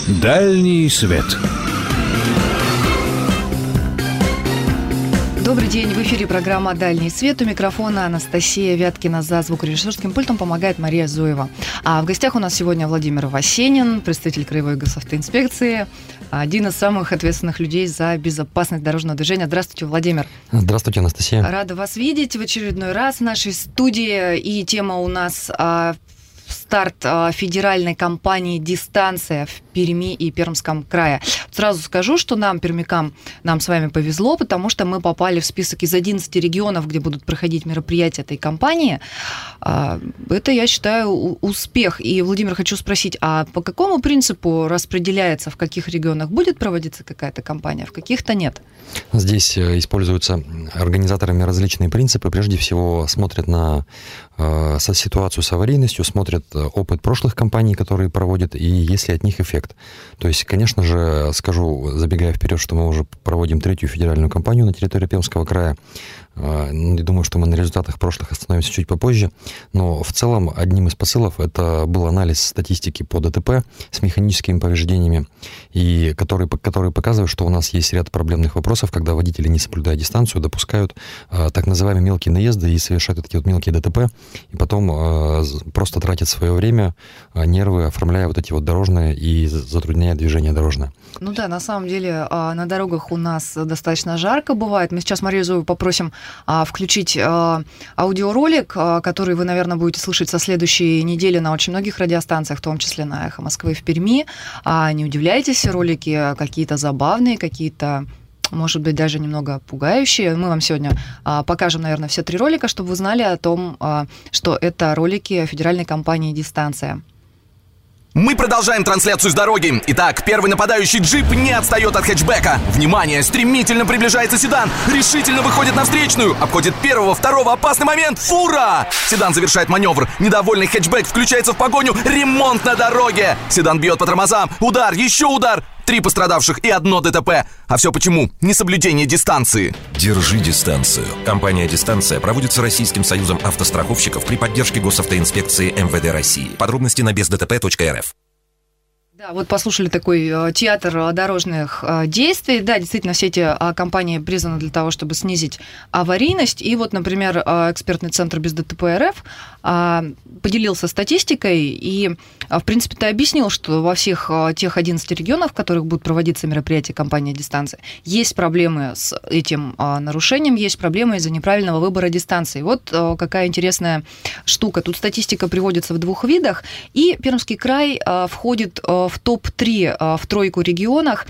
Дальний свет. Добрый день, в эфире программа «Дальний свет». У микрофона Анастасия Вяткина, за звукорежиссерским пультом помогает Мария Зуева. А в гостях у нас сегодня Владимир Васенин, представитель Краевой госавтоинспекции, один из самых ответственных людей за безопасность дорожного движения. Здравствуйте, Владимир. Здравствуйте, Анастасия. Рада вас видеть в очередной раз в нашей студии. И тема у нас старт федеральной кампании «Дистанция» в Перми и Пермском крае. Сразу скажу, что нам, пермякам, нам с вами повезло, потому что мы попали в список из 11 регионов, где будут проходить мероприятия этой кампании. Это, я считаю, успех. И, Владимир, хочу спросить, а по какому принципу распределяется, в каких регионах будет проводиться какая-то кампания, в каких-то нет? Здесь используются организаторами различные принципы. Прежде всего, смотрят на ситуацию с аварийностью, смотрят опыт прошлых кампаний, которые проводят, и есть ли от них эффект. То есть, конечно же, скажу, забегая вперед, что мы уже проводим третью федеральную кампанию на территории Пермского края. Думаю, что мы на результатах прошлых остановимся чуть попозже. Но в целом одним из посылов это был анализ статистики по ДТП с механическими повреждениями, и который показывает, что у нас есть ряд проблемных вопросов, когда водители, не соблюдая дистанцию, допускают так называемые мелкие наезды и совершают такие вот мелкие ДТП, и потом просто тратят свое время, нервы, оформляя вот эти вот дорожные и затрудняя движение дорожное. Ну да, на самом деле на дорогах у нас достаточно жарко бывает. Мы сейчас Марию Зуеву попросим включить аудиоролик, который вы, наверное, будете слышать со следующей недели на очень многих радиостанциях, в том числе на «Эхо Москвы» в Перми. Не удивляйтесь, ролики какие-то забавные, какие-то, может быть, даже немного пугающие. Мы вам сегодня покажем, наверное, все 3 ролика, чтобы вы знали о том, что это ролики федеральной кампании «Дистанция». Мы продолжаем трансляцию с дороги. Итак, первый нападающий джип не отстает от хэтчбека. Внимание, стремительно приближается седан. Решительно выходит на встречную. Обходит первого, второго. Опасный момент. Фура! Седан завершает маневр. Недовольный хэтчбек включается в погоню. Ремонт на дороге. Седан бьет по тормозам. Удар, еще удар. 3 пострадавших и 1 ДТП. А все почему? Несоблюдение дистанции. Держи дистанцию. Компания «Дистанция» проводится Российским союзом автостраховщиков при поддержке госавтоинспекции МВД России. Подробности на бездтп.рф. Да, вот послушали такой театр дорожных действий. Да, действительно, все эти компании призваны для того, чтобы снизить аварийность. И вот, например, экспертный центр БезДТП.РФ поделился статистикой и, в принципе-то, объяснил, что во всех тех 11 регионах, в которых будут проводиться мероприятия компании «Дистанция», есть проблемы с этим нарушением, есть проблемы из-за неправильного выбора дистанции. Вот какая интересная штука. Тут статистика приводится в 2 видах, и Пермский край входит в топ-3 в тройку регионов,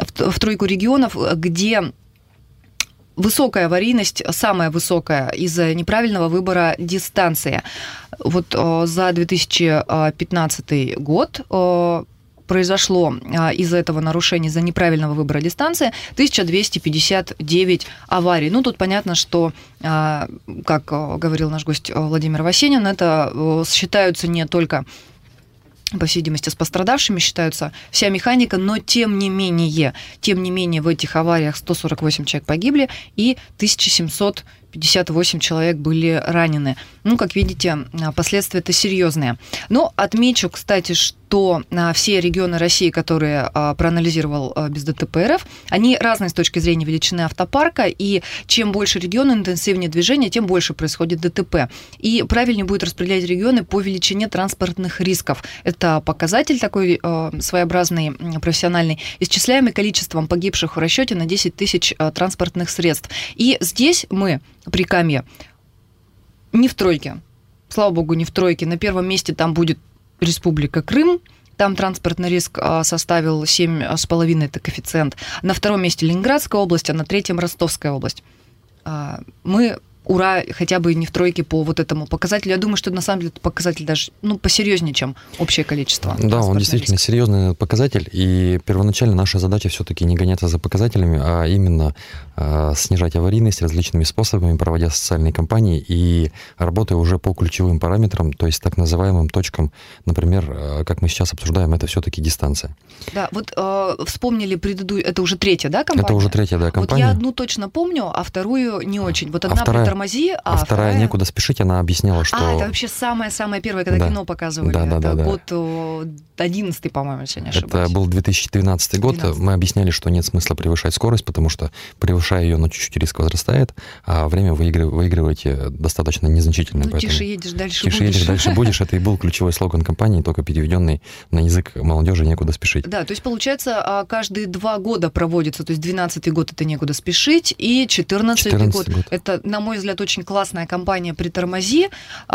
где высокая аварийность, самая высокая из-за неправильного выбора дистанции. Вот за 2015 год произошло из-за этого нарушения, из-за неправильного выбора дистанции 1259 аварий. Ну, тут понятно, что, как говорил наш гость Владимир Васенин, это считаются не только, по всей видимости, с пострадавшими считаются вся механика, но тем не менее в этих авариях 148 человек погибли и 1758 человек были ранены. Ну, как видите, последствия это серьезные. Но отмечу, кстати, что все регионы России, которые проанализировал БезДТП.РФ, они разные с точки зрения величины автопарка, и чем больше регионов, интенсивнее движение, тем больше происходит ДТП. И правильнее будет распределять регионы по величине транспортных рисков. Это показатель такой своеобразный, профессиональный, исчисляемый количеством погибших в расчете на 10 тысяч транспортных средств. И здесь мы при КАМе не в тройке. Слава богу, не в тройке. На первом месте там будет Республика Крым. Там транспортный риск составил 7,5, это коэффициент. На втором месте Ленинградская область, а на третьем Ростовская область. Мы ура, хотя бы не в тройке по вот этому показателю. Я думаю, что на самом деле это показатель даже посерьезнее, чем общее количество. Да, он действительно серьезный показатель, и первоначально наша задача все-таки не гоняться за показателями, а именно снижать аварийность различными способами, проводя социальные кампании и работая уже по ключевым параметрам, то есть так называемым точкам, например, как мы сейчас обсуждаем, это все-таки дистанция. Да, вот вспомнили предыдущую, это уже третья, да, компания? Это уже третья, да, компания. Вот я одну точно помню, а вторую не очень. Вот одна притормози, а вторая «Некуда спешить», она объясняла, что... это вообще самое-самое первое, когда кино показывали. Да. Год 11-й, по-моему, если не ошибаюсь. Это был 2012 год. 12. Мы объясняли, что нет смысла превышать скорость, потому что, превышая ее, но чуть-чуть риск возрастает, а время выигрываете достаточно незначительное. Ну, тише едешь, дальше будешь. Тише едешь, дальше будешь. Это и был ключевой слоган компании, только переведенный на язык молодежи «Некуда спешить». Да, то есть, получается, каждые 2 года проводится, то есть 12-й год это «Некуда спешить», и 14-й год. Это, на мой взгляд, очень классная кампания «Притормози».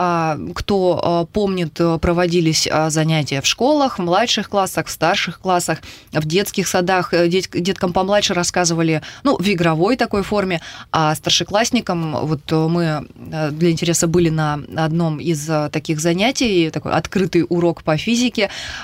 Кто помнит, проводились занятия в школах, в младших классах, в старших классах, в детских садах. Деткам помладше рассказывали, в игровой такой форме, а старшеклассникам, вот мы для интереса были на одном из таких занятий, такой открытый урок по физике,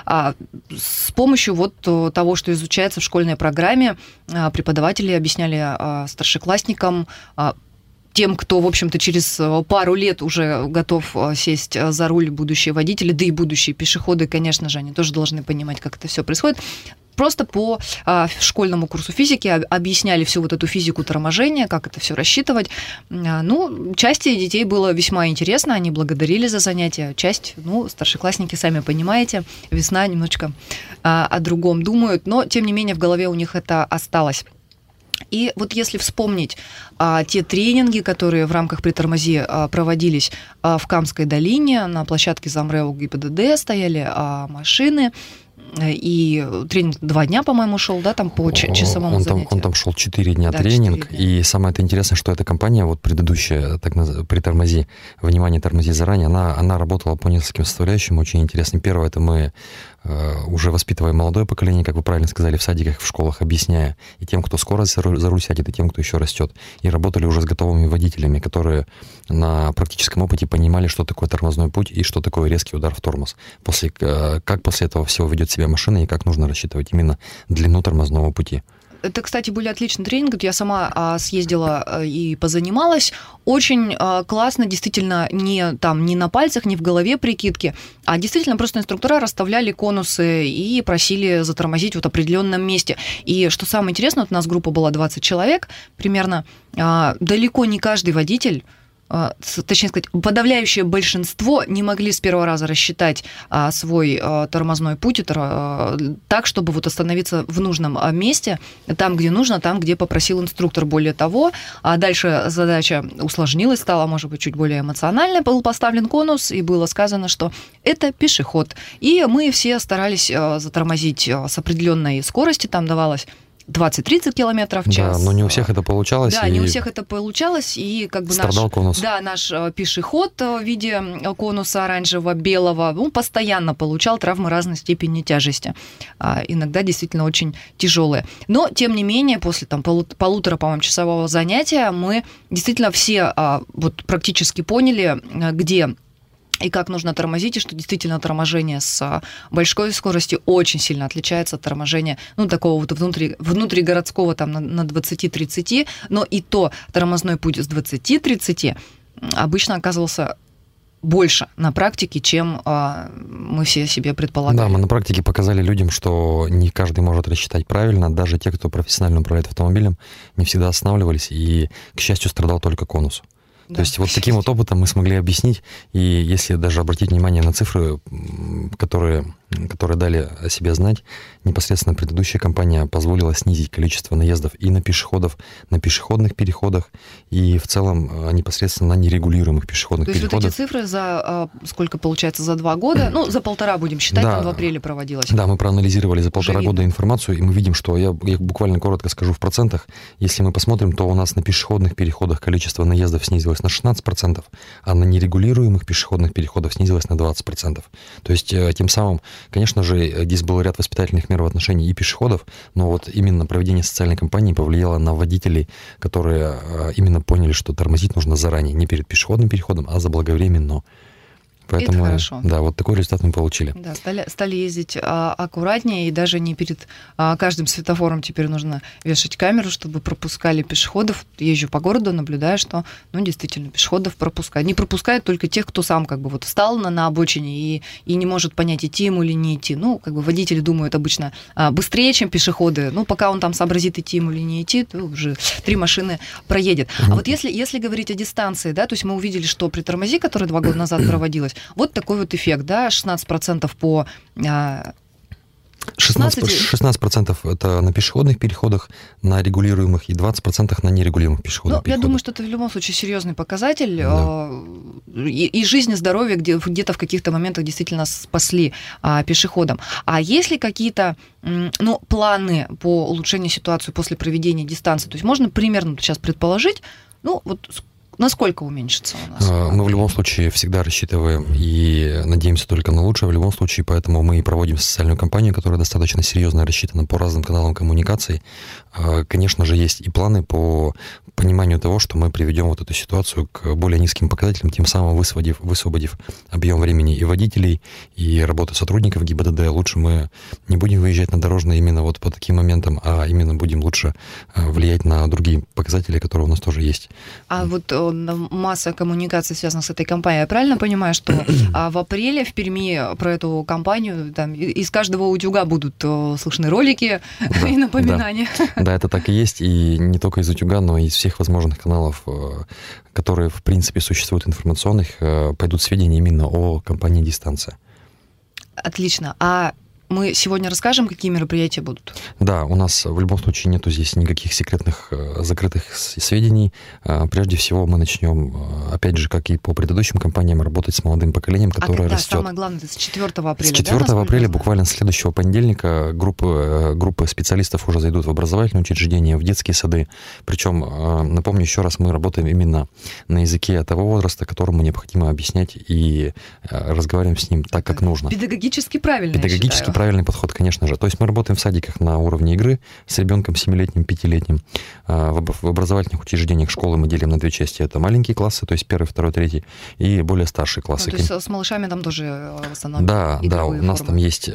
с помощью вот того, что изучается в школьной программе, преподаватели объясняли старшеклассникам, тем, кто, в общем-то, через пару лет уже готов сесть за руль, будущие водители, да и будущие пешеходы, конечно же, они тоже должны понимать, как это все происходит. Просто по школьному курсу физики объясняли всю вот эту физику торможения, как это все рассчитывать. Части детей было весьма интересно, они благодарили за занятия. Часть, старшеклассники, сами понимаете, весна, немножечко о другом думают, но, тем не менее, в голове у них это осталось. И вот если вспомнить те тренинги, которые в рамках «Притормози» проводились в Камской долине, на площадке Замрео ГИБДД стояли машины, и тренинг 2 дня, по-моему, шел, да, там по часовому занятию. Он там шел 4 дня тренинг, 4 дня. И самое интересное, что эта компания, вот предыдущая, «Притормози», «Внимание, тормози заранее», она работала по нескольким составляющим, очень интересным. Первое, это мы уже воспитываем молодое поколение, как вы правильно сказали, в садиках, в школах, объясняя и тем, кто скоро за руль сядет, и тем, кто еще растет. И работали уже с готовыми водителями, которые на практическом опыте понимали, что такое тормозной путь и что такое резкий удар в тормоз. Как после этого всего ведет себя машина и как нужно рассчитывать именно длину тормозного пути. Это, кстати, были отличные тренинги. Я сама съездила и позанималась. Очень классно, действительно, не на пальцах, не в голове прикидки, а действительно просто инструктора расставляли конусы и просили затормозить в определенном месте. И что самое интересное, вот у нас группа была 20 человек примерно, далеко не каждый водитель, точнее сказать, подавляющее большинство не могли с первого раза рассчитать свой тормозной путь так, чтобы вот остановиться в нужном месте, там, где нужно, там, где попросил инструктор. Более того, дальше задача усложнилась, стала, может быть, чуть более эмоциональной, был поставлен конус, и было сказано, что это пешеход. И мы все старались затормозить с определенной скорости, там давалось 20-30 километров в час. Да, но не у всех это получалось. Да, не у всех это получалось, и как бы страдал конус. Да, наш пешеход в виде конуса оранжево-белого, постоянно получал травмы разной степени тяжести. Иногда действительно очень тяжелые. Но, тем не менее, после полутора, по-моему, часового занятия мы действительно все вот практически поняли, где и как нужно тормозить, и что действительно торможение с большой скоростью очень сильно отличается от торможения, такого вот внутригородского там на 20-30, но и то тормозной путь с 20-30 обычно оказывался больше на практике, чем мы все себе предполагали. Да, мы на практике показали людям, что не каждый может рассчитать правильно, даже те, кто профессионально управляет автомобилем, не всегда останавливались, и, к счастью, страдал только конус. Да. То есть вот таким вот опытом мы смогли объяснить, и если даже обратить внимание на цифры, которые дали о себе знать, непосредственно предыдущая компания позволила снизить количество наездов и на пешеходов, на пешеходных переходах, и в целом непосредственно на нерегулируемых пешеходных переходах. То есть вот эти цифры за сколько получается, за 2 года, за 1,5 будем считать, да, там в апреле проводилось. Да, мы проанализировали за 1,5 года информацию, и мы видим, что, я буквально коротко скажу в процентах, если мы посмотрим, то у нас на пешеходных переходах количество наездов снизилось на 16%, а на нерегулируемых пешеходных переходах снизилось на 20%. То есть тем самым, конечно же, здесь был ряд воспитательных мер в отношении и пешеходов, но вот именно проведение социальной кампании повлияло на водителей, которые именно поняли, что тормозить нужно заранее, не перед пешеходным переходом, а заблаговременно. Поэтому, это хорошо. Да, вот такой результат мы получили. Да, стали ездить аккуратнее, и даже не перед каждым светофором теперь нужно вешать камеру, чтобы пропускали пешеходов. Езжу по городу, наблюдаю, что, действительно, пешеходов пропускают. Не пропускают только тех, кто сам встал на обочине и не может понять, идти ему или не идти. Водители думают обычно быстрее, чем пешеходы. Пока он там сообразит, идти ему или не идти, то уже 3 машины проедет. А вот если говорить о дистанции, да, то есть мы увидели, что при тормози, которая 2 года назад проводилась, вот такой вот эффект, да, 16% по... 16% это на пешеходных переходах, на регулируемых, и 20% на нерегулируемых пешеходных переходах. Я думаю, что это в любом случае серьезный показатель. Да. И жизнь, и здоровье где-то в каких-то моментах действительно спасли пешеходам. А есть ли какие-то планы по улучшению ситуации после проведения дистанции? То есть можно примерно сейчас предположить, насколько уменьшится у нас? Мы в любом случае всегда рассчитываем и надеемся только на лучшее в любом случае, поэтому мы и проводим социальную кампанию, которая достаточно серьезно рассчитана по разным каналам коммуникаций. Конечно же, есть и планы по пониманию того, что мы приведем вот эту ситуацию к более низким показателям, тем самым высвободив объем времени и водителей, и работы сотрудников ГИБДД. Лучше мы не будем выезжать на дорожные именно вот по таким моментам, а именно будем лучше влиять на другие показатели, которые у нас тоже есть. А вот масса коммуникаций связана с этой кампанией. Я правильно понимаю, что в апреле в Перми про эту кампанию там из каждого утюга будут слышны ролики и напоминания? Да, это так и есть, и не только из утюга, но и из всех возможных каналов, которые, в принципе, существуют информационных, пойдут сведения именно о компании «Дистанция». Отлично. А мы сегодня расскажем, какие мероприятия будут? Да, у нас в любом случае нету здесь никаких секретных, закрытых сведений. Прежде всего мы начнем, опять же, как и по предыдущим компаниям, работать с молодым поколением, которое растет. Самое главное, это с 4 апреля, С 4 апреля, буквально с следующего понедельника, группы специалистов уже зайдут в образовательные учреждения, в детские сады. Причем, напомню еще раз, мы работаем именно на языке того возраста, которому необходимо объяснять, и разговариваем с ним так, как нужно. Педагогически правильно, я считаю. Правильный подход, конечно же. То есть мы работаем в садиках на уровне игры с ребенком 7-летним, 5-летним. В образовательных учреждениях школы мы делим на 2 части. Это маленькие классы, то есть 1, 2, 3, и более старшие классы. То есть с малышами там тоже в основном Да, у нас там есть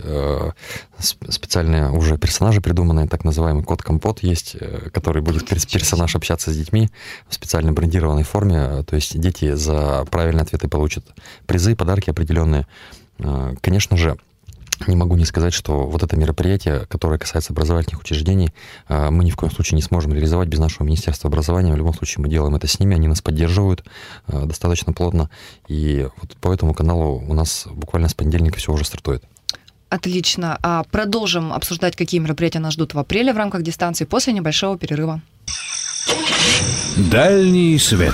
специальные уже персонажи придуманные, так называемый кот-компот есть, который будет персонаж общаться с детьми в специально брендированной форме. То есть дети за правильные ответы получат призы, подарки определенные. Конечно же, не могу не сказать, что вот это мероприятие, которое касается образовательных учреждений, мы ни в коем случае не сможем реализовать без нашего Министерства образования. В любом случае мы делаем это с ними, они нас поддерживают достаточно плотно. И вот по этому каналу у нас буквально с понедельника все уже стартует. Отлично. Продолжим обсуждать, какие мероприятия нас ждут в апреле в рамках дистанции после небольшого перерыва. Дальний свет.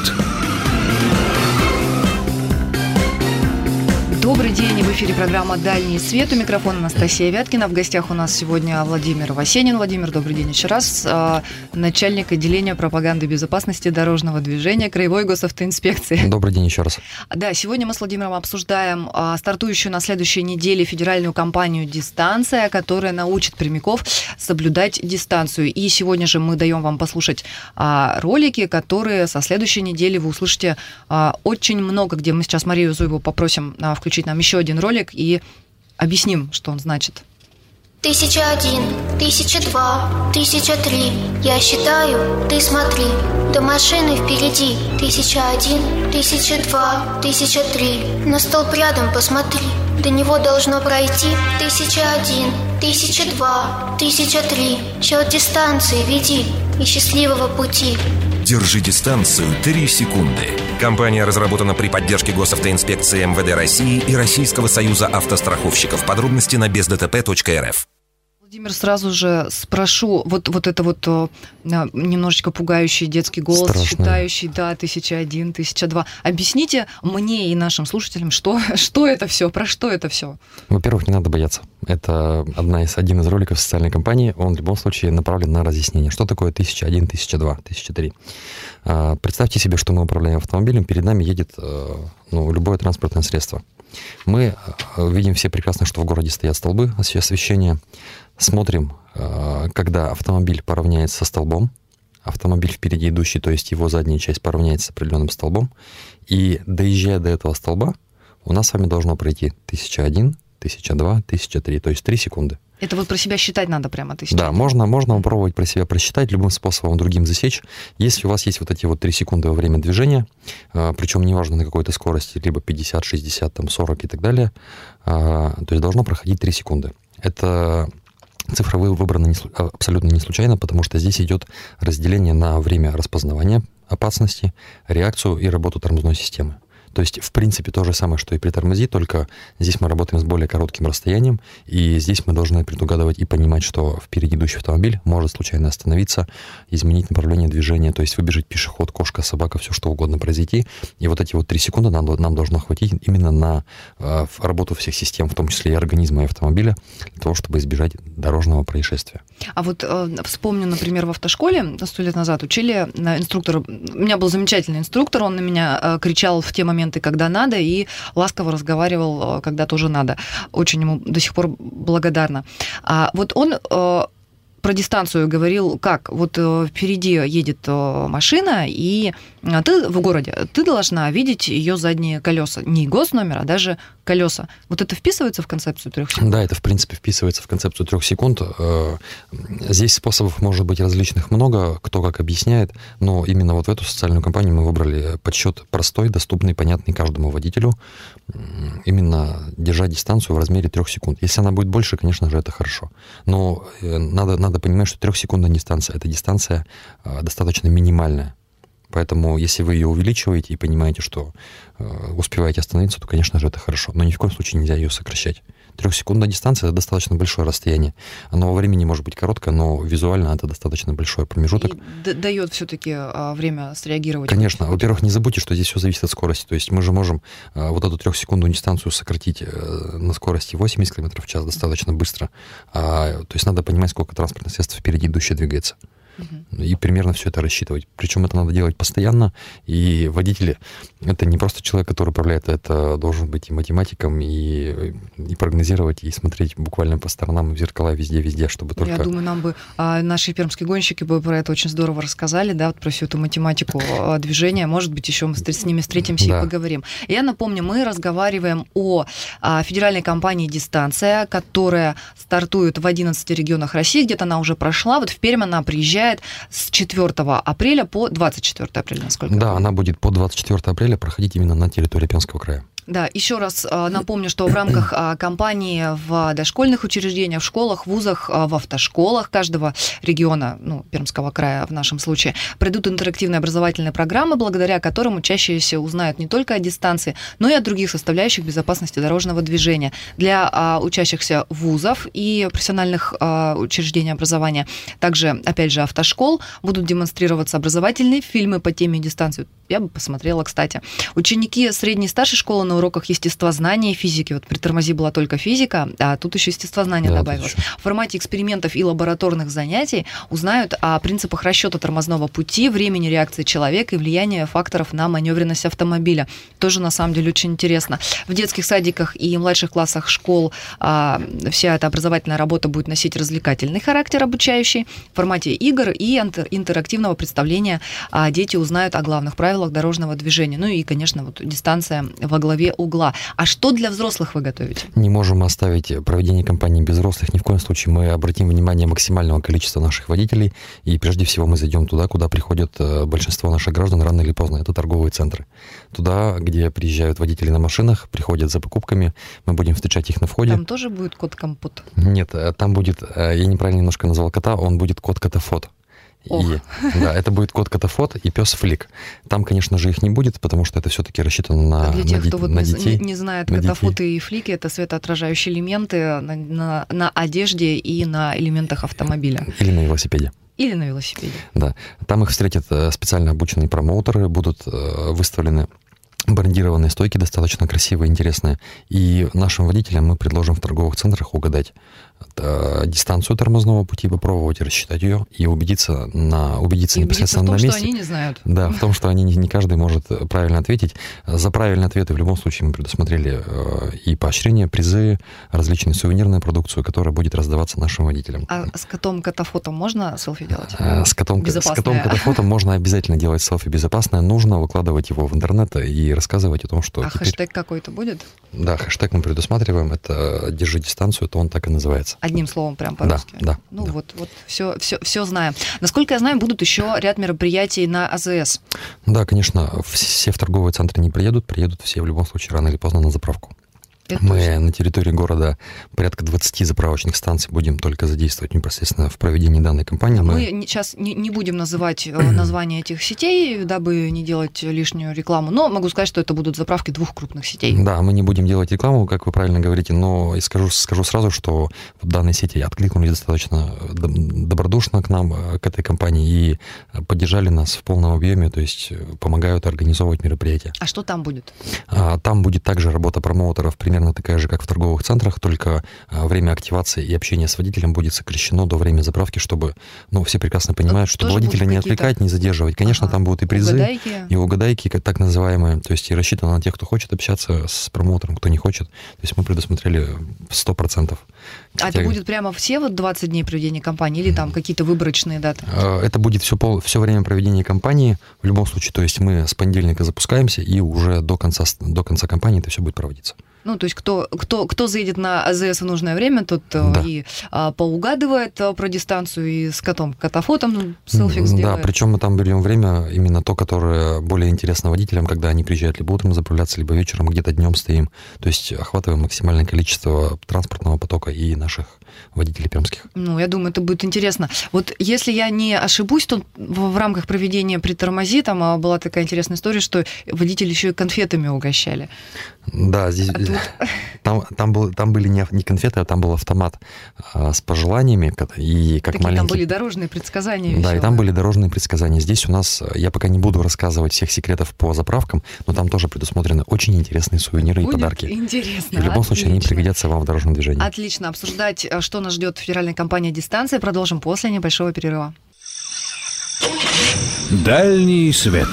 Добрый день, в эфире программа «Дальний свет». У микрофона Анастасия Вяткина. В гостях у нас сегодня Владимир Васенин. Владимир, добрый день еще раз. Начальник отделения пропаганды и безопасности дорожного движения Краевой госавтоинспекции. Добрый день еще раз. Да, сегодня мы с Владимиром обсуждаем стартующую на следующей неделе федеральную кампанию «Дистанция», которая научит пермяков соблюдать дистанцию. И сегодня же мы даем вам послушать ролики, которые со следующей недели вы услышите очень много, где мы сейчас Марию Зуеву попросим включить нам еще один ролик и объясним, что он значит. 1001, 1002, 1003. Я считаю, ты смотри. До машины впереди. 1001, 1002, 1003. На столб рядом посмотри. До него должно пройти 1001, 1002, 1003. Счет дистанции веди и счастливого пути. Держи дистанцию 3 секунды. Компания разработана при поддержке госавтоинспекции МВД России и Российского союза автостраховщиков. Подробности на бездтп.рф. Владимир, сразу же спрошу, вот это вот немножечко пугающий детский голос, страшно, считающий, да, 1001, 1002. Объясните мне и нашим слушателям, что это все, про что это все? Во-первых, не надо бояться. Это один из роликов социальной кампании, он в любом случае направлен на разъяснение. Что такое 1001, 1002, 1003? Представьте себе, что мы управляем автомобилем, перед нами едет любое транспортное средство. Мы видим все прекрасно, что в городе стоят столбы освещения. Смотрим, когда автомобиль поравняется со столбом, автомобиль впереди идущий, то есть его задняя часть поравняется с определенным столбом, и доезжая до этого столба, У нас с вами должно пройти 1001, 1002, 1003, то есть 3 секунды. Это вот про себя считать надо прямо 1000. Да, можно попробовать про себя просчитать, любым способом другим засечь. Если у вас есть вот эти вот 3 секунды во время движения, причем неважно на какой-то скорости, либо 50, 60, там, 40 и так далее, то есть должно проходить 3 секунды. Это цифра выбрана абсолютно не случайно, потому что здесь идет разделение на время распознавания опасности, реакцию и работу тормозной системы. То есть, в принципе, то же самое, что и при тормозе, только здесь мы работаем с более коротким расстоянием, и здесь мы должны предугадывать и понимать, что впереди идущий автомобиль может случайно остановиться, изменить направление движения, то есть выбежать пешеход, кошка, собака, все что угодно произойти. И вот эти вот 3 секунды нам должно хватить именно на работу всех систем, в том числе и организма, и автомобиля, для того, чтобы избежать дорожного происшествия. А вот вспомню, например, в автошколе 100 лет назад учили инструктора. У меня был замечательный инструктор, он на меня кричал в те моменты, когда надо, и ласково разговаривал, когда тоже надо. Очень ему до сих пор благодарна. А вот он про дистанцию говорил, как вот впереди едет машина, и ты в городе, ты должна видеть ее задние колеса. Не госномер, а даже колеса. Вот это вписывается в концепцию 3 секунд? Да, это, в принципе, вписывается в концепцию 3 секунд. Здесь способов может быть различных много, кто как объясняет, но именно вот в эту социальную компанию мы выбрали подсчет простой, доступный, понятный каждому водителю. Именно держать дистанцию в размере 3 секунд. Если она будет больше, конечно же, это хорошо. Но надо понимать, что 3-секундная дистанция – это дистанция достаточно минимальная. Поэтому, если вы ее увеличиваете и понимаете, что успеваете остановиться, то, конечно же, это хорошо. Но ни в коем случае нельзя ее сокращать. 3-секундная дистанция – это достаточно большое расстояние. Оно во времени может быть короткое, но визуально это достаточно большой промежуток. И дает все-таки время среагировать. Конечно. Во-первых, не забудьте, что здесь все зависит от скорости. То есть мы же можем вот эту 3-секундную дистанцию сократить на скорости 80 км в час достаточно быстро. То есть надо понимать, сколько транспортных средств впереди идущее двигается. И примерно все это рассчитывать. Причем это надо делать постоянно. И водители — это не просто человек, который управляет, это должен быть и математиком, и прогнозировать, и смотреть буквально по сторонам, в зеркала, везде, чтобы только... Я думаю, нам бы наши пермские гонщики бы про это очень здорово рассказали, да, вот про всю эту математику движения. Может быть, еще мы с ними встретимся и поговорим. Я напомню, мы разговариваем о федеральной компании «Дистанция», которая стартует в 11 регионах России, где-то она уже прошла. Вот в Пермь она приезжает с 4 апреля по 24 апреля, насколько я помню. Да, она будет по 24 апреля проходить именно на территории Пермского края. Да, еще раз напомню, что в рамках кампании в дошкольных учреждениях, в школах, вузах, в автошколах каждого региона, Пермского края в нашем случае, пройдут интерактивные образовательные программы, благодаря которым учащиеся узнают не только о дистанции, но и о других составляющих безопасности дорожного движения. Для учащихся вузов и профессиональных учреждений образования, также, опять же, автошкол, будут демонстрироваться образовательные фильмы по теме дистанции. Я бы посмотрела, кстати. Ученики средней и старшей школы на уроках естествознания и физики. Вот при тормозе была только физика, а тут еще естествознание добавилось. В формате экспериментов и лабораторных занятий узнают о принципах расчета тормозного пути, времени реакции человека и влияния факторов на маневренность автомобиля. Тоже, на самом деле, очень интересно. В детских садиках и младших классах школ вся эта образовательная работа будет носить развлекательный характер, обучающий. В формате игр и интерактивного представления дети узнают о главных правилах дорожного движения. Ну и, конечно, вот дистанция во главе угла. А что для взрослых вы готовите? Не можем оставить проведение кампании без взрослых. Ни в коем случае. Мы обратим внимание максимального количества наших водителей. И прежде всего мы зайдем туда, куда приходят большинство наших граждан рано или поздно. Это торговые центры. Туда, где приезжают водители на машинах, приходят за покупками. Мы будем встречать их на входе. Там тоже будет кот-компот? Нет, там будет, я неправильно немножко назвал кота, он будет кот-котофот. Да, это будет кот Котофот и пес Флик. Там, конечно же, их не будет, потому что это все-таки рассчитано на детей. Для тех, кто не знает, Котофоты и Флики — это светоотражающие элементы на одежде и на элементах автомобиля. Или на велосипеде. Или на велосипеде. Да. Там их встретят специально обученные промоутеры, будут выставлены брендированные стойки, достаточно красивые, интересные. И нашим водителям мы предложим в торговых центрах угадать дистанцию тормозного пути, попробовать рассчитать ее и убедиться непосредственно на месте. В том, что они не знают. Да, в том, что не каждый может правильно ответить. За правильные ответы в любом случае мы предусмотрели и поощрения, призы, различную сувенирную продукцию, которая будет раздаваться нашим водителям. А с котом-катафотом можно селфи делать? С котом-катафотом можно обязательно делать селфи безопасное. Нужно выкладывать его в интернет и рассказывать о том, что... А хэштег какой-то будет? Да, хэштег мы предусматриваем. Это «Держи дистанцию», то он так и называется. Одним словом, прям по-русски. Да. Вот все знаем. Насколько я знаю, будут еще ряд мероприятий на АЗС. Да, конечно, все в торговые центры не приедут все в любом случае рано или поздно на заправку. Мы на территории города порядка 20 заправочных станций будем только задействовать непосредственно в проведении данной кампании. Мы сейчас не будем называть названия этих сетей, дабы не делать лишнюю рекламу, но могу сказать, что это будут заправки 2 крупных сетей. Да, мы не будем делать рекламу, как вы правильно говорите, но скажу сразу, что вот данные сети откликнулись достаточно добродушно к нам, к этой компании, и поддержали нас в полном объеме, то есть помогают организовывать мероприятия. А что там будет? Там будет также работа промоутеров, примерно такая же, как в торговых центрах, только время активации и общения с водителем будет сокращено до времени заправки, чтобы, все прекрасно понимают, чтобы водителя не отвлекать, не задерживать. Конечно, там будут и призы, и угадайки, как так называемые, то есть и рассчитано на тех, кто хочет общаться с промоутером, кто не хочет. То есть мы предусмотрели 100%. А это будет прямо все 20 дней проведения кампании или там какие-то выборочные даты? Это будет все время проведения кампании. В любом случае, то есть мы с понедельника запускаемся, и уже до конца кампании это все будет проводиться. То есть кто заедет на АЗС в нужное время, тот и поугадывает про дистанцию, и с котом-катафотом селфик сделает. Да, причем мы там берем время именно то, которое более интересно водителям, когда они приезжают либо утром заправляться, либо вечером, где-то днем стоим. То есть охватываем максимальное количество транспортного потока и наших водителей пермских. Я думаю, это будет интересно. Вот если я не ошибусь, то в рамках проведения «Притормози» там была такая интересная история, что водители еще и конфетами угощали. Да, здесь там были не конфеты, а там был автомат с пожеланиями и как маленький. Там были дорожные предсказания. Да, и там были дорожные предсказания. Здесь у нас, я пока не буду рассказывать всех секретов по заправкам, но там тоже предусмотрены очень интересные сувениры и подарки. Интересно. И в любом случае они пригодятся вам в дорожном движении. Отлично. Обсуждать, что нас ждет федеральная компания «Дистанция», продолжим после небольшого перерыва. Дальний свет.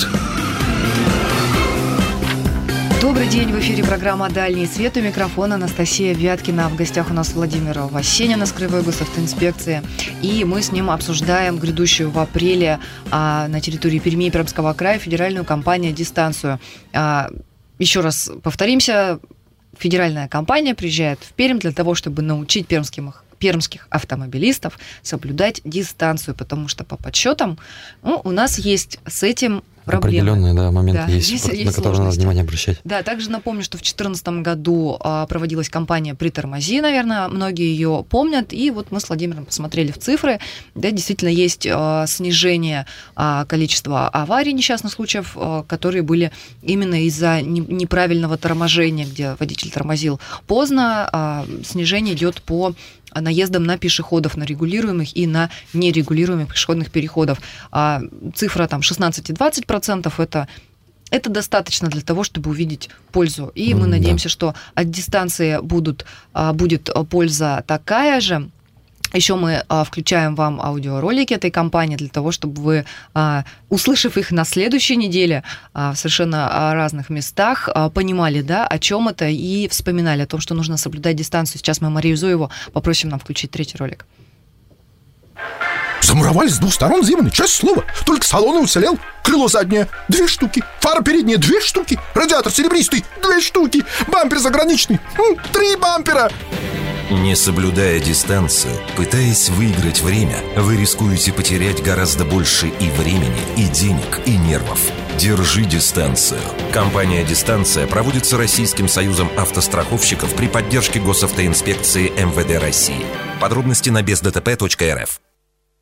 Добрый день, в эфире программа «Дальний свет», у микрофона Анастасия Вяткина. В гостях у нас Владимир Васенин из Краевой госавтоинспекции. И мы с ним обсуждаем грядущую в апреле на территории Перми и Пермского края федеральную кампанию «Дистанцию». Еще раз повторимся, федеральная компания приезжает в Пермь для того, чтобы научить пермских автомобилистов соблюдать дистанцию, потому что по подсчетам у нас есть с этим проблемы. Определенные моменты есть, на которые надо внимание обращать. Да, также напомню, что в 2014 году проводилась кампания «Притормози», наверное, многие ее помнят, и вот мы с Владимиром посмотрели в цифры, да, действительно есть снижение количества аварий, несчастных случаев, которые были именно из-за неправильного торможения, где водитель тормозил поздно, снижение идет по наездом на пешеходов, на регулируемых и на нерегулируемых пешеходных переходов. Цифра там 16-20% это достаточно для того, чтобы увидеть пользу. И мы надеемся, что от дистанции будет польза такая же. Еще мы включаем вам аудиоролики этой кампании для того, чтобы вы, услышав их на следующей неделе в совершенно разных местах, понимали, да, о чем это, и вспоминали о том, что нужно соблюдать дистанцию. Сейчас мы Марию Зуеву попросим нам включить 3-й ролик. Замуровали с 2 сторон, Зиманы, честное слово. Только салон и уцелел. Крыло заднее 2 штуки, фара передняя 2 штуки, радиатор серебристый 2 штуки, бампер заграничный 3 бампера. Не соблюдая дистанцию, пытаясь выиграть время, вы рискуете потерять гораздо больше и времени, и денег, и нервов. Держи дистанцию. Компания «Дистанция» проводится Российским союзом автостраховщиков при поддержке госавтоинспекции МВД России. Подробности на бездтп.рф.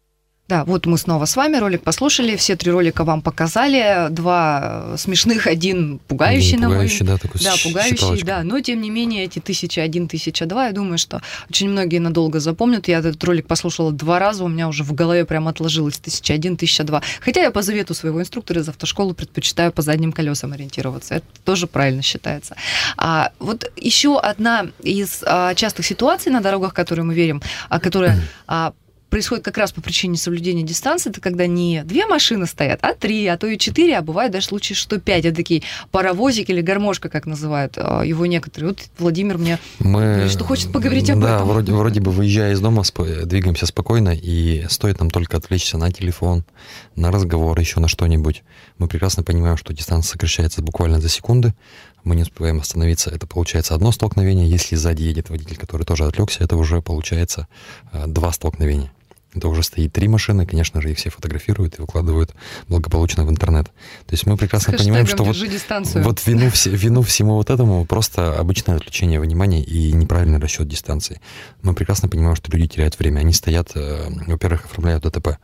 Да, вот мы снова с вами, ролик послушали, все 3 ролика вам показали, 2 смешных, 1 пугающий, на мой взгляд. Да, такой пугающий, да, но тем не менее эти 1001, 1002, я думаю, что очень многие надолго запомнят. Я этот ролик послушала 2 раза, у меня уже в голове прям отложилось 1001, 1002. Хотя я по завету своего инструктора из автошколы предпочитаю по задним колесам ориентироваться, это тоже правильно считается. Вот еще одна из частых ситуаций на дорогах, которые мы верим, которая происходит как раз по причине соблюдения дистанции, это когда не 2 машины стоят, а 3, а то и 4, а бывает даже случаи, что 5. Это такие паровозик или гармошка, как называют его некоторые. Вот Владимир мне говорит, что хочет поговорить об этом. Да, вроде бы выезжая из дома, двигаемся спокойно, и стоит нам только отвлечься на телефон, на разговор, еще на что-нибудь. Мы прекрасно понимаем, что дистанция сокращается буквально за секунды, мы не успеваем остановиться, это получается 1 столкновение. Если сзади едет водитель, который тоже отвлекся, это уже получается 2 столкновения. Это уже стоит 3 машины, конечно же, их все фотографируют и выкладывают благополучно в интернет. То есть мы прекрасно понимаем, что вот вину всему вот этому просто обычное отвлечение внимания и неправильный расчет дистанции. Мы прекрасно понимаем, что люди теряют время. Они стоят, во-первых, оформляют ДТП,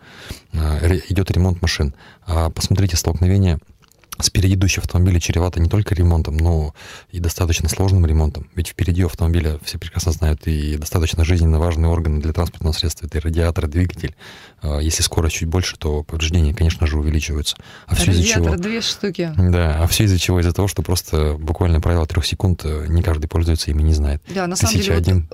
идет ремонт машин. А посмотрите столкновение. Спереди идущие автомобили чревато не только ремонтом, но и достаточно сложным ремонтом. Ведь впереди автомобиля, все прекрасно знают, и достаточно жизненно важные органы для транспортного средства. Это и радиатор, и двигатель. Если скорость чуть больше, то повреждения, конечно же, увеличиваются. А все из-за чего? 2 штуки. Да, а все из-за чего? Из-за того, что просто буквально правило 3 секунд, не каждый пользуется ими, не знает. Да, на самом деле...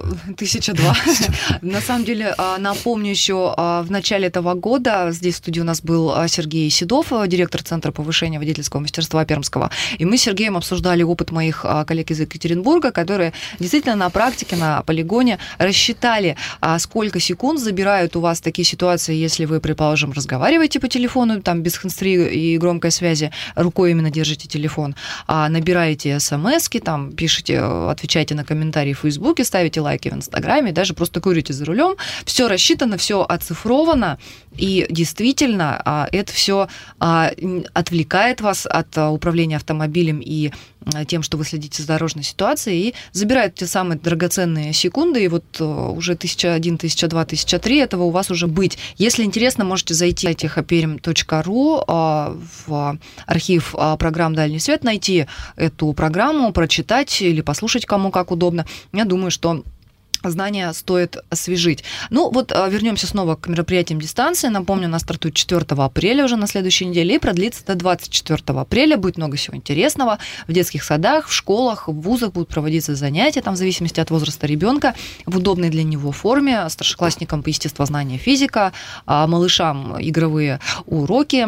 1002. На самом деле, напомню еще, в начале этого года здесь в студии у нас был Сергей Седов, директор Центра повышения водительского мастерства Пермского. И мы с Сергеем обсуждали опыт моих коллег из Екатеринбурга, которые действительно на практике, на полигоне рассчитали, сколько секунд забирают у вас такие ситуации, если вы, предположим, разговариваете по телефону, там без хэндсфри и громкой связи, рукой именно держите телефон, набираете смски, там пишете, отвечаете на комментарии в Фейсбуке, ставите лайки в Инстаграме, даже просто курите за рулем. Все рассчитано, все оцифровано, и действительно это все отвлекает вас от управления автомобилем и тем, что вы следите за дорожной ситуацией, и забирают те самые драгоценные секунды, и вот уже 1001, 1002, 1003 этого у вас уже быть. Если интересно, можете зайти на echoperm.ru в архив программ «Дальний свет», найти эту программу, прочитать или послушать, кому как удобно. Я думаю, что знания стоит освежить. Ну вот вернемся снова к мероприятиям дистанции. Напомню, она стартует 4 апреля уже на следующей неделе и продлится до 24 апреля. Будет много всего интересного. В детских садах, в школах, в вузах будут проводиться занятия, там в зависимости от возраста ребенка, в удобной для него форме. Старшеклассникам по естествознанию, физика, малышам игровые уроки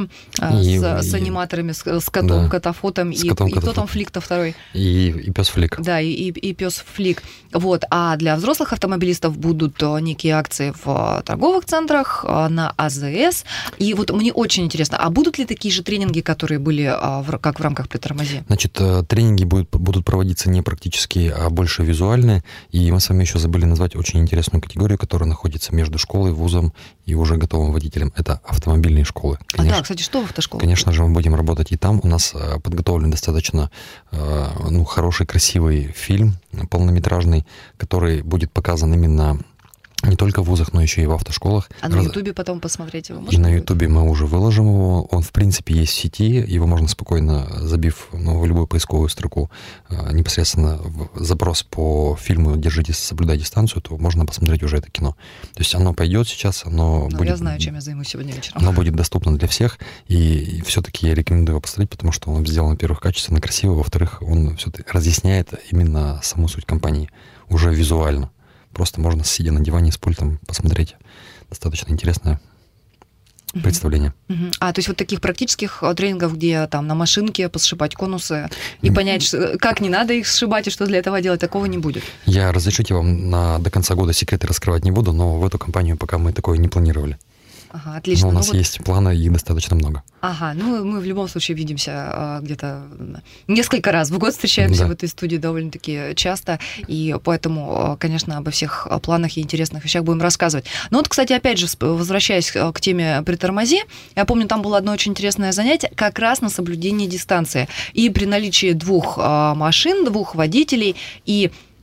с аниматорами, с котом, котофотом, и кто там Флик-то второй? И пес Флик. Да, и пес Флик. Вот. А для взрослых автомобилистов будут некие акции в торговых центрах, на АЗС. И вот мне очень интересно, а будут ли такие же тренинги, которые были как в рамках «Притормози»? Значит, тренинги будут проводиться не практические, а больше визуальные. И мы с вами еще забыли назвать очень интересную категорию, которая находится между школой, вузом и уже готовым водителем. Это автомобильные школы. Конечно, кстати, что в автошколах? Конечно же, мы будем работать и там. У нас подготовлен достаточно хороший, красивый фильм полнометражный, который будет показан именно не только в вузах, но еще и в автошколах. А на Ютубе потом посмотреть его можно? И на Ютубе мы уже выложим его. Он, в принципе, есть в сети. Его можно спокойно, забив в любую поисковую строку, непосредственно запрос по фильму «Держитесь, соблюдайте дистанцию», то можно посмотреть уже это кино. То есть оно пойдет сейчас, оно будет... Я знаю, чем я займусь сегодня вечером. Оно будет доступно для всех. И все-таки я рекомендую его посмотреть, потому что он сделан, во-первых, качественно, красиво, во-вторых, он все-таки разъясняет именно саму суть компании уже визуально. Просто можно, сидя на диване с пультом, посмотреть. Достаточно интересное представление. То есть вот таких практических тренингов, где там на машинке посшибать конусы и понять, как не надо их сшибать и что для этого делать, такого не будет? Я, разрешите вам, до конца года секреты раскрывать не буду, но в эту компанию пока мы такое не планировали. Ага, отлично. Но у нас есть планы, их достаточно много. Ага, мы в любом случае видимся где-то несколько раз в год, встречаемся в этой студии довольно-таки часто, и поэтому, конечно, обо всех планах и интересных вещах будем рассказывать. Но вот, кстати, опять же, возвращаясь к теме «Притормози», я помню, там было одно очень интересное занятие как раз на соблюдение дистанции. И при наличии 2 машин, 2 водителей, и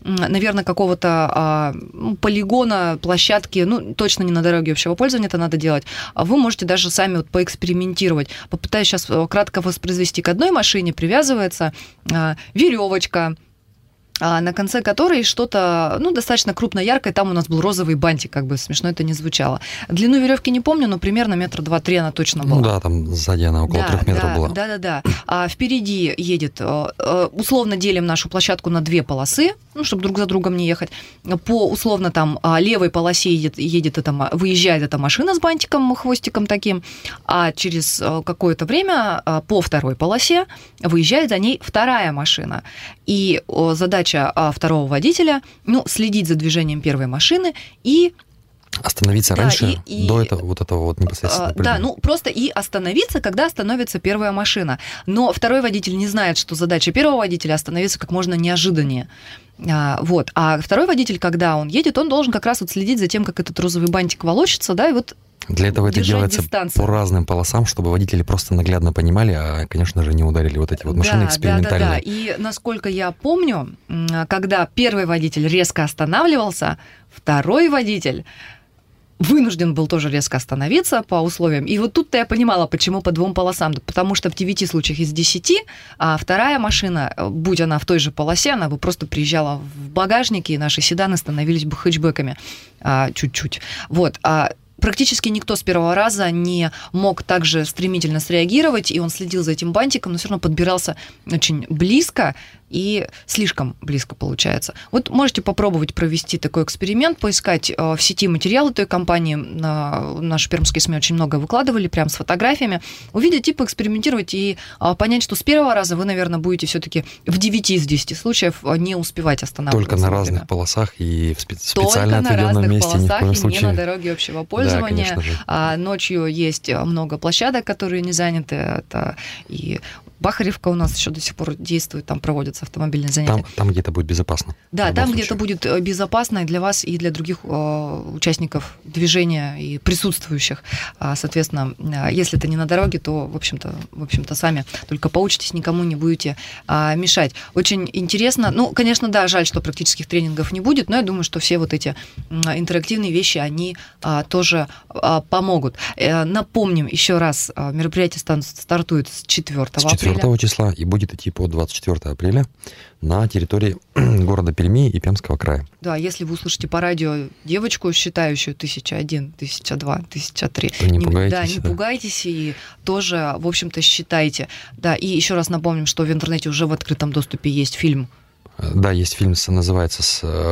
наверное, какого-то полигона, площадки, точно не на дороге общего пользования это надо делать, вы можете даже сами вот поэкспериментировать. Попытаюсь сейчас кратко воспроизвести. К одной машине привязывается веревочка, на конце которой что-то, достаточно крупно яркое, там у нас был розовый бантик, как бы смешно это не звучало. Длину веревки не помню, но примерно 2-3 она точно была. Там сзади она около 3 метров была. Да. А впереди едет, условно делим нашу площадку на 2 полосы, чтобы друг за другом не ехать. По условно там левой полосе выезжает эта машина с бантиком, хвостиком таким, а через какое-то время по второй полосе выезжает за ней вторая машина. И задача второго водителя следить за движением первой машины и остановиться раньше, до этого непосредственно. Да, просто и остановиться, когда остановится первая машина. Но второй водитель не знает, что задача первого водителя остановиться как можно неожиданнее. А второй водитель, когда он едет, он должен как раз следить за тем, как этот розовый бантик волочится, да, и для этого это делается по разным полосам, чтобы водители просто наглядно понимали, а, конечно же, не ударили вот эти машины экспериментальные. Да. И насколько я помню, когда первый водитель резко останавливался, второй водитель вынужден был тоже резко остановиться по условиям. И вот тут-то я понимала, почему по 2 полосам. Потому что в 9 случаях из 10 вторая машина, будь она в той же полосе, она бы просто приезжала в багажнике, и наши седаны становились бы хэтчбеками чуть-чуть. Практически никто с первого раза не мог так же стремительно среагировать, и он следил за этим бантиком, но все равно подбирался очень близко, и слишком близко получается. Вот можете попробовать провести такой эксперимент, поискать в сети материалы той компании, наши пермские СМИ очень много выкладывали, прям с фотографиями, увидеть и поэкспериментировать, и понять, что с первого раза вы, наверное, будете все-таки в 9 из 10 случаев не успевать останавливаться. Только на разных полосах и в специально отведенном месте, ни в коем случае. Не на дороге общего пользования. Да, ночью есть много площадок, которые не заняты, это и Бахаревка у нас еще до сих пор действует, там проводятся автомобильные занятия. Там где-то будет безопасно. Да, там где-то будет безопасно и для вас, и для других участников движения и присутствующих. Соответственно, если это не на дороге, то, в общем-то, сами только поучитесь, никому не будете мешать. Очень интересно. Конечно, да, жаль, что практических тренингов не будет, но я думаю, что все вот эти интерактивные вещи, они тоже помогут. Напомним еще раз, мероприятие стартует с 4 апреля. 4 числа и будет идти по 24 апреля на территории города Перми и Пермского края. Да, если вы услышите по радио девочку, считающую 1001, 1002, 1003, не пугайтесь. Не пугайтесь и тоже, в общем-то, считайте. Да, и еще раз напомним, что в интернете уже в открытом доступе есть фильм. Да, есть фильм, называется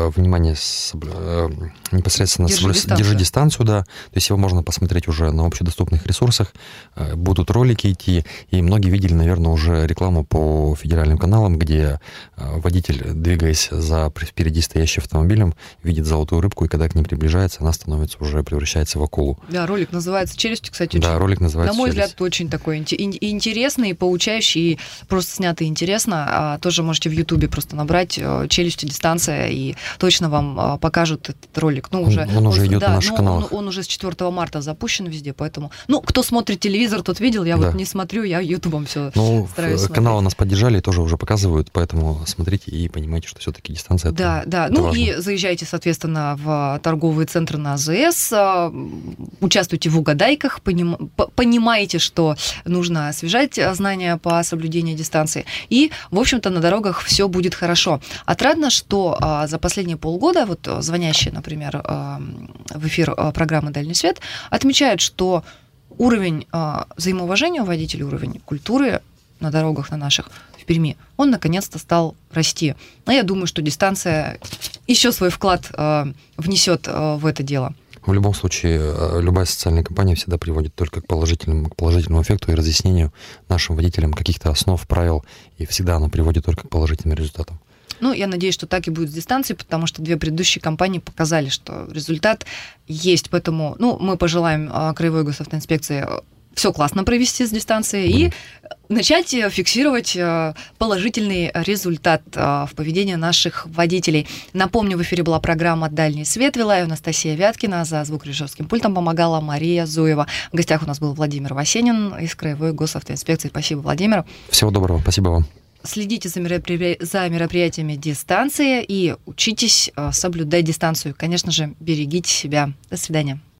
непосредственно «Держи дистанцию», да. То есть его можно посмотреть уже на общедоступных ресурсах. Будут ролики идти, и многие видели, наверное, уже рекламу по федеральным каналам, где водитель, двигаясь за впереди стоящим автомобилем, видит золотую рыбку, и когда к ним приближается, она превращается в акулу. Да, ролик называется «Челюсть», кстати. Да, ролик называется «Челюсть». На мой «Челюсть». взгляд, очень такой интересный, поучающий, и просто снятый интересно. Тоже можете в Ютубе просто набрать «Челюсть и дистанция», и точно вам покажут этот ролик. Он уже идет на наших каналах. Он уже с 4 марта запущен везде, поэтому... кто смотрит телевизор, тот видел, я не смотрю, я ютубом все стараюсь смотреть. Каналы нас поддержали и тоже уже показывают, поэтому смотрите и понимаете, что все-таки дистанция это важно. И заезжайте, соответственно, в торговые центры на АЗС, участвуйте в угадайках, понимаете, что нужно освежать знания по соблюдению дистанции, и, в общем-то, на дорогах все будет хорошо. Отрадно, что за последние полгода звонящие, например, в эфир программы «Дальний свет» отмечают, что уровень взаимоуважения у водителей, уровень культуры на дорогах на наших в Перми, он наконец-то стал расти. А я думаю, что дистанция еще свой вклад внесет в это дело. В любом случае, любая социальная компания всегда приводит только к положительному эффекту и разъяснению нашим водителям каких-то основ, правил, и всегда она приводит только к положительным результатам. Я надеюсь, что так и будет с дистанцией, потому что 2 предыдущие компании показали, что результат есть. Поэтому мы пожелаем Краевой госавтоинспекции все классно провести с дистанцией и начать фиксировать положительный результат в поведении наших водителей. Напомню, в эфире была программа «Дальний свет». Вела ее Анастасия Вяткина, за звукорежиссерским пультом помогала Мария Зуева. В гостях у нас был Владимир Васенин из Краевой госавтоинспекции. Спасибо, Владимир. Всего доброго, спасибо вам. Следите за мероприятиями дистанции и учитесь соблюдать дистанцию. Конечно же, берегите себя. До свидания.